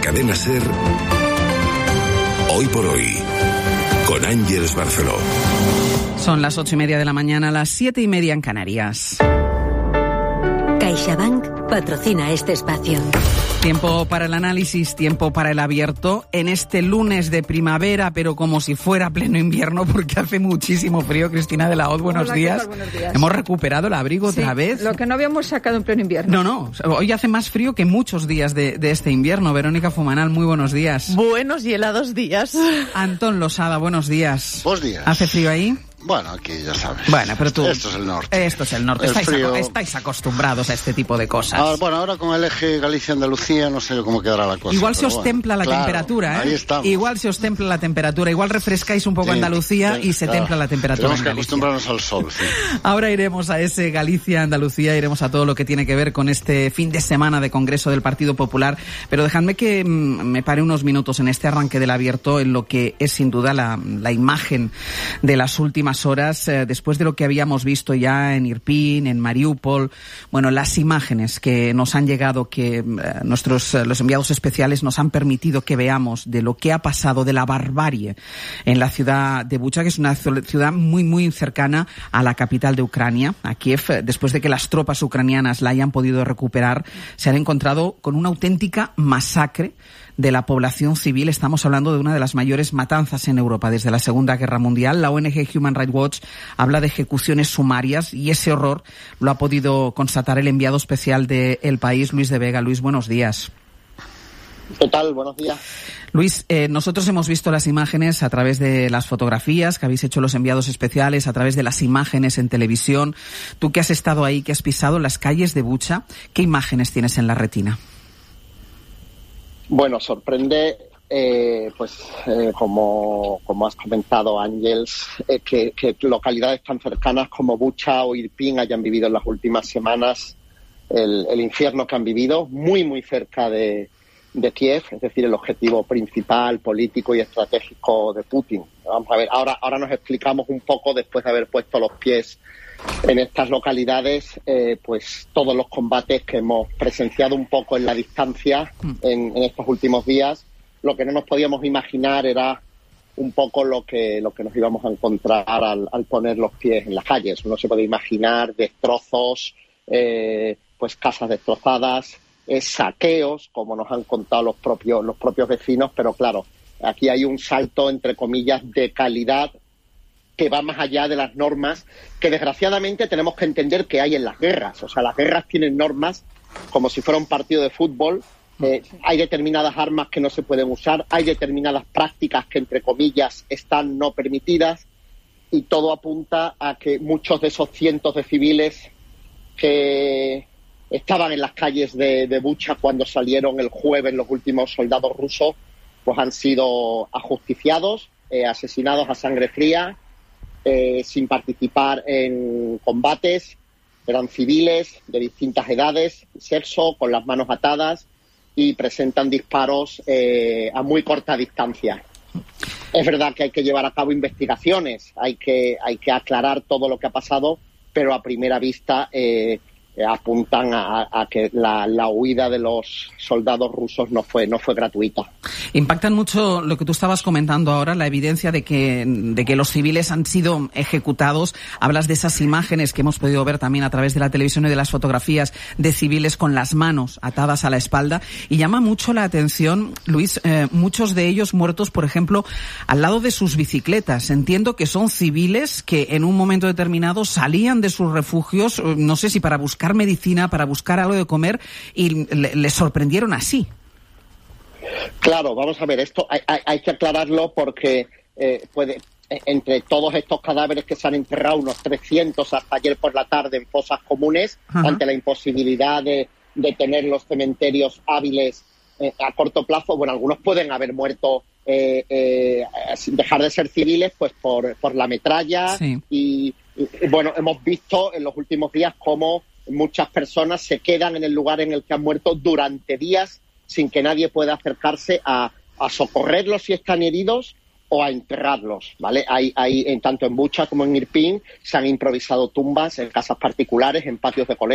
Cadena SER, Hoy por Hoy, con Ángeles Barceló. Son las 8:30 de la mañana, las 7:30 en Canarias. CaixaBank patrocina este espacio. Tiempo para el análisis, tiempo para el abierto en este lunes de primavera, pero como si fuera pleno invierno porque hace muchísimo frío. Cristina de la Hoz, buenos días. Buenos días. ¿Hemos recuperado el abrigo otra vez? Lo que no habíamos sacado en pleno invierno. No, hoy hace más frío que muchos días de este invierno. Verónica Fumanal, muy buenos días. Buenos y helados días. Antón Losada, buenos días. Buenos días. ¿Hace frío ahí? Bueno, aquí ya sabes. Bueno, pero tú... Esto es el norte. Esto es el norte. Estáis acostumbrados a este tipo de cosas. Ahora con el eje Galicia-Andalucía no sé yo cómo quedará la cosa. Igual se os templa la temperatura, ¿eh? Ahí estamos. Igual se os templa la temperatura. Igual refrescáis un poco Andalucía y se templa la temperatura. Tenemos que acostumbrarnos al sol, sí. Ahora iremos a ese Galicia-Andalucía, iremos a todo lo que tiene que ver con este fin de semana de Congreso del Partido Popular. Pero dejadme que me pare unos minutos en este arranque del abierto en lo que es sin duda la imagen de las últimas horas, después de lo que habíamos visto ya en Irpin, en Mariupol. Bueno, las imágenes que nos han llegado, que los enviados especiales nos han permitido que veamos de lo que ha pasado, de la barbarie en la ciudad de Bucha, que es una ciudad muy, muy cercana a la capital de Ucrania, a Kiev. Después de que las tropas ucranianas la hayan podido recuperar, se han encontrado con una auténtica masacre de la población civil. Estamos hablando de una de las mayores matanzas en Europa desde la Segunda Guerra Mundial. La ONG Human Rights Watch habla de ejecuciones sumarias y ese horror lo ha podido constatar el enviado especial de El País, Luis de Vega. Luis, buenos días. ¿Qué tal? Buenos días. Luis, nosotros hemos visto las imágenes a través de las fotografías que habéis hecho los enviados especiales, a través de las imágenes en televisión. Tú que has estado ahí, que has pisado las calles de Bucha, ¿qué imágenes tienes en la retina? Bueno, sorprende, como has comentado, Ángels, que localidades tan cercanas como Bucha o Irpin hayan vivido en las últimas semanas el infierno que han vivido, muy, muy cerca de Kiev, es decir, el objetivo principal, político y estratégico de Putin. Vamos a ver, ahora nos explicamos un poco, después de haber puesto los pies en estas localidades, pues todos los combates que hemos presenciado un poco en la distancia en estos últimos días. Lo que no nos podíamos imaginar era un poco lo que nos íbamos a encontrar al poner los pies en las calles. Uno se puede imaginar destrozos, pues casas destrozadas, saqueos, como nos han contado los propios vecinos, pero claro, aquí hay un salto, entre comillas, de calidad que va más allá de las normas que desgraciadamente tenemos que entender que hay en las guerras. O sea, las guerras tienen normas como si fuera un partido de fútbol. Hay determinadas armas que no se pueden usar, hay determinadas prácticas que, entre comillas, están no permitidas, y todo apunta a que muchos de esos cientos de civiles que estaban en las calles de Bucha cuando salieron el jueves los últimos soldados rusos, pues han sido ajusticiados, asesinados a sangre fría, sin participar en combates. Eran civiles de distintas edades, sexo, con las manos atadas, y presentan disparos a muy corta distancia. Es verdad que hay que llevar a cabo investigaciones, hay que aclarar todo lo que ha pasado, pero a primera vista apuntan a que la huida de los soldados rusos no fue gratuita. Impactan mucho lo que tú estabas comentando ahora, la evidencia de que los civiles han sido ejecutados. Hablas de esas imágenes que hemos podido ver también a través de la televisión y de las fotografías de civiles con las manos atadas a la espalda, y llama mucho la atención, Luis, muchos de ellos muertos, por ejemplo, al lado de sus bicicletas. Entiendo que son civiles que en un momento determinado salían de sus refugios, no sé si para buscar medicina, para buscar algo de comer, y les sorprendieron así. Claro, vamos a ver, esto hay que aclararlo porque entre todos estos cadáveres que se han enterrado, unos 300 hasta ayer por la tarde en fosas comunes, ante la imposibilidad de tener los cementerios hábiles a corto plazo, bueno, algunos pueden haber muerto sin dejar de ser civiles, pues por la metralla. Sí. Y bueno, hemos visto en los últimos días cómo muchas personas se quedan en el lugar en el que han muerto durante días sin que nadie pueda acercarse a socorrerlos si están heridos o a enterrarlos, ¿vale? Hay tanto en Bucha como en Irpin se han improvisado tumbas en casas particulares, en patios de colegios.